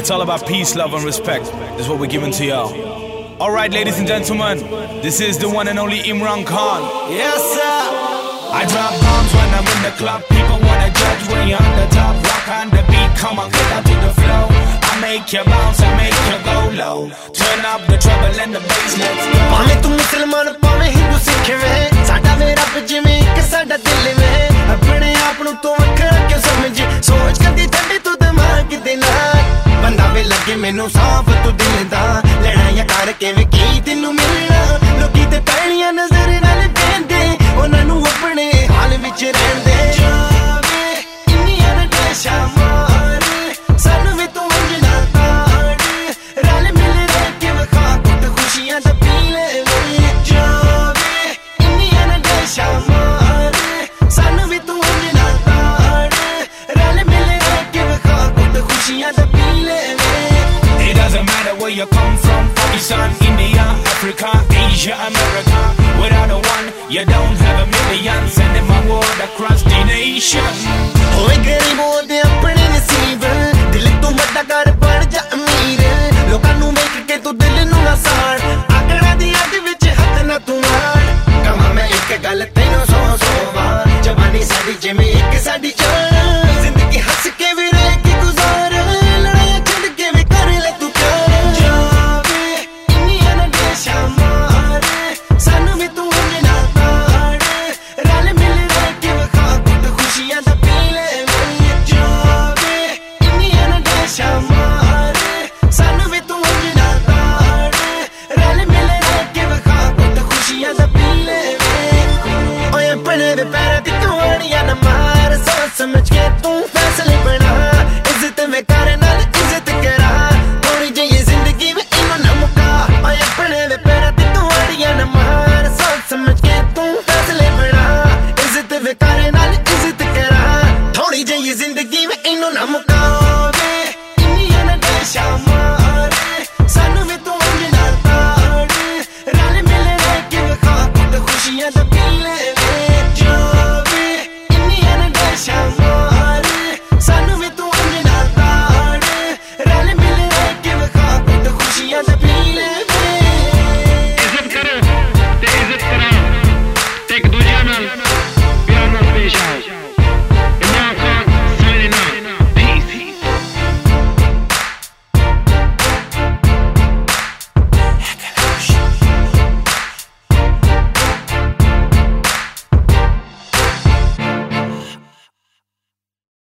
It's all about peace, love, and respect. That's what we're giving to y'all. Alright, ladies and gentlemen, this is the one and only Imran Khan. Yes, sir. I drop bombs when I'm in the club. People wanna judge when you're on the top. Rock on the beat, come on, get out to the flow. I make you bounce, I make you go low. Turn up the treble and the bass, let's go. ਭਾਵੇਂ ਤੂੰ ਮੁਸਲਮਾਨ ਭਾਵੇਂ ਹਿੰਦੂ ਸਿੱਖ ਵੇ ਸਾਡਾ ਵੀ ਰੱਬ ਜਿਵੇਂ ਇੱਕ ਸਾਡਾ ਦਿਲ ਵੇ ਆਪਣੇ ਆਪ ਨੂੰ ਤੂੰ ਵੱਖਰਾ ਕਿਉਂ ਸਮਝੀ ਸੋਚ ਕਦੀ ਠੰਡੀ ਤੂੰ ਦਿਮਾਗ ਦੇ ਨਾਲ ਬੰਦਾ ਵੇ ਲੱਗੇ ਮੈਨੂੰ ਸਾਫ਼ ਤੂੰ ਦਿਲ ਦਾ ਲੜਾਈਆਂ ਕਰਕੇ ਵੀ ਕੀ ਤੈਨੂੰ ਮਿਲਣਾ ਲੋਕੀ ਤੇ ਪੈਣੀਆਂ ਨਜ਼ਰ ਨਾਲ ਕਹਿੰਦੇ ਉਹਨਾਂ ਨੂੰ ਆਪਣੇ ਹਾਲ ਵਿੱਚ ਰਹਿਣ ਦੇ ਜਾਵੇ ਇੰਨੀਆਂ ਨਾ ਟੈਸ਼ਾਂ ਮਾਰ ਸਾਨੂੰ ਵੀ ਤੂੰ ਅੰਜਣਾ ਤਾੜ ਰਲ ਮਿਲ ਰਹਿ ਕੇ ਵਖਾ ਕੁੱਟ ਖੁਸ਼ੀਆਂ ਦਾ ਪੀ ਲੈ ਜਾਵੇ ਇੰਨੀਆਂ ਨਾ ਟੈਸ਼ਾਂ ਮਾਰ ਸਾਨੂੰ ਵੀ ਤੂੰ ਅੰਜਣਾ ਤਾੜ ਰਲ ਮਿਲ ਰਹਿ ਕੇ ਵਖਾ ਕੁੱਟ ਖੁਸ਼ੀਆਂ ਦਾ ਪੀ ਲੈ It doesn't matter where you come from, Pakistan, India, Africa, Asia, America. Without a one, you don't have a million. Sending my word across the nation. ਓਏ ਗਰੀਬੋ ਦੇ ਆਪਣੇ ਨਸੀਬ ਦਿਲ ਤੋਂ ਵੱਡਾ ਕਰ ਬਣ ਜਾ ਅਮੀਰ ਲੋਕਾਂ ਨੂੰ ਵੇਖ ਕੇ ਤੂੰ ਦਿਲ ਨੂੰ ਨਾ ਸਾੜ ਆਕੜਾਂ ਦੀ ਅੱਗ ਵਿੱਚ ਹੱਥ ਨਾ ਤੂੰ ਮਾਰ ਕਹਾਂ ਮੈਂ ਇੱਕ ਗੱਲ ਤੈਨੂੰ ਸੌ ਵਾਰ ਜਵਾਨੀ ਸਾਡੀ ਜਿਵੇਂ ਇੱਕ ਸਾਡੀ ਜਾਨ ਜ਼ਿੰਦਗੀ ਹੱਸ ਕੇ ਵੀ ਰਹਿ ਕੇ ਗੁਜ਼ਾਰ ਲੜਾਈਆਂ ਛੱਡ ਕੇ ਵੀ ਕਰ ਲੈ ਤੂੰ ਪਿਆਰ ਜਾਵੇ ਇੰਨੀਆਂ ਨਾ ਟੈਸ਼ਾਂ ਮਾਰ ਸਾਨੂੰ ਵੀ ਤੂੰ ਅੰਜਣਾ ਤਾੜ ਰਲ ਮਿਲ ਰਹਿ ਕੇ ਵਖਾ ਕੁੱਟ ਖੁਸ਼ੀਆਂ ਦਾ ਪੀ ਲੈ ਜਾਵੇ ਇੰਨੀਆਂ ਨਾ ਟੈਸ਼ਾਂ ਮਾਰ ਸਾਨੂੰ ਵੀ ਤੂੰ ਅੰਜਣਾ ਤਾੜ ਰਲ ਮਿਲ ਰਹਿ ਕੇ ਵਖਾ ਕੁੱਟ ਖੁਸ਼ੀਆਂ ਦਾ ਪੀ ਲੈ ਓਏ ਆਪਣੇ ਦੇ ਪੈਰਾਂ ਦੀ ਕਹਾਣੀਆਂ ਨਾ ਮਾਰ ਸੋਚ ਸਮਝ ਕੇ ਤੂੰ ਫੈਸਲੇ ਬਣਾ ਇੱਜ਼ਤ ਮੈਂ ਕਰ ਨਾਲ ਇੱਜ਼ਤ ਕਰਾ ਥੋੜੀ ਜਿਹੀ ਜ਼ਿੰਦਗੀ ਵਿੱਚ ਇਹਨੂੰ ਨਾ ਮੁਕਾ ਓਏ ਆਪਣੇ ਦੇ ਪੈਰਾਂ ਦੀ ਕਹਾਣੀਆਂ ਨਾ ਮਾਰ ਸੋਚ ਸਮਝ ਕੇ ਤੂੰ ਫੈਸਲੇ ਬਣਾ ਇੱਜ਼ਤ ਮੈਂ ਕਰ ਨਾਲ ਇੱਜ਼ਤ ਕਰਾ ਥੋੜੀ ਜਿਹੀ ਜ਼ਿੰਦਗੀ ਵਿੱਚ ਇਹਨੂੰ ਨਾ ਮੁਕਾ ਵੇ ਇੰਨੀਆਂ ਨਾ ਟੈਸ਼ਾਂ ਮਾਰ